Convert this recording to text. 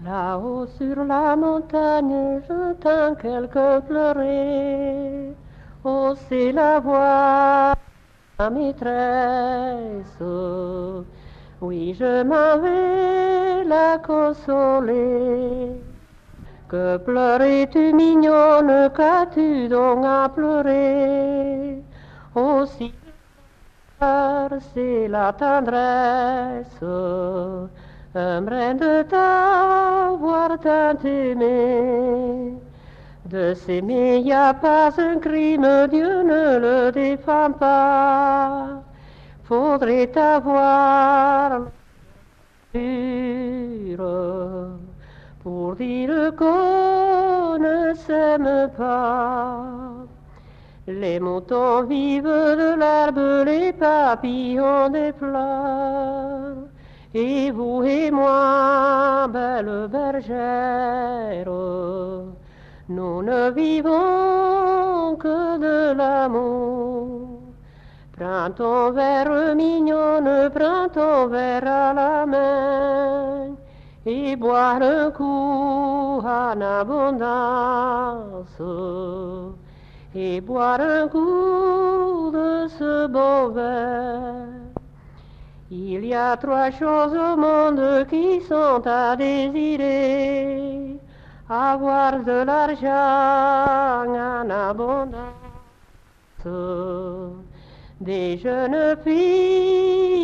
Là-haut sur la montagne, j'entends quelqu'un pleurer. Oh, c'est la voix de ma maîtresse. Oui, je m'en vais la consoler. Que pleurais-tu, mignonne, qu'as-tu donc à pleurer? Aussi, c'est la tendresse. Un brin de t'avoir tant aimé. De s'aimer, y a pas un crime, Dieu ne le défend pas. Faudrait avoir pure pour dire qu'on ne s'aime pas. Les moutons vivent de l'herbe, les papillons des fleurs. Et vous et moi, belle bergère, nous ne vivons que de l'amour. Prends ton verre mignonne, prends ton verre à la main et boire un coup en abondance et boire un coup de ce beau vin. Il y a trois choses au monde qui sont à désirer, avoir de l'argent en abondance, des jeunes filles